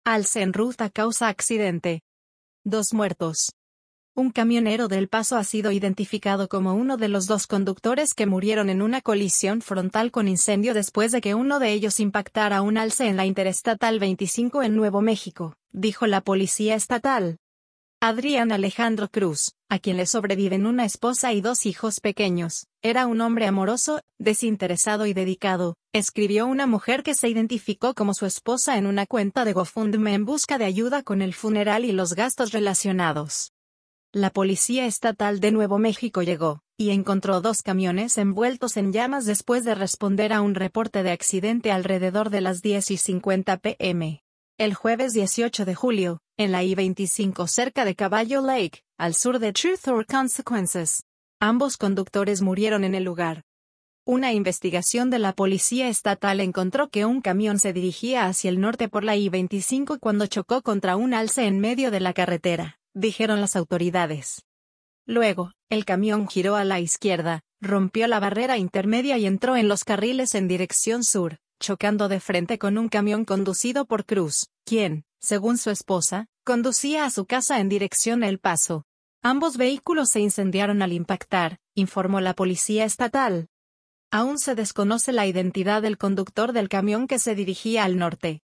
Alce en ruta causa accidente. 2 muertos. Un camionero del Paso ha sido identificado como uno de los 2 conductores que murieron en una colisión frontal con incendio después de que uno de ellos impactara un alce en la Interestatal 25 en Nuevo México, dijo la policía estatal. Adrián Alejandro Cruz, a quien le sobreviven una esposa y 2 hijos pequeños, era un hombre amoroso, desinteresado y dedicado, escribió una mujer que se identificó como su esposa en una cuenta de GoFundMe en busca de ayuda con el funeral y los gastos relacionados. La policía estatal de Nuevo México llegó, y encontró 2 camiones envueltos en llamas después de responder a un reporte de accidente alrededor de las 10:50 p.m. El jueves 18 de julio, en la I-25 cerca de Caballo Lake, al sur de Truth or Consequences. Ambos conductores murieron en el lugar. Una investigación de la policía estatal encontró que un camión se dirigía hacia el norte por la I-25 cuando chocó contra un alce en medio de la carretera, dijeron las autoridades. Luego, el camión giró a la izquierda, rompió la barrera intermedia y entró en los carriles en dirección sur, chocando de frente con un camión conducido por Cruz, quien, según su esposa, conducía a su casa en dirección a El Paso. Ambos vehículos se incendiaron al impactar, informó la policía estatal. Aún se desconoce la identidad del conductor del camión que se dirigía al norte.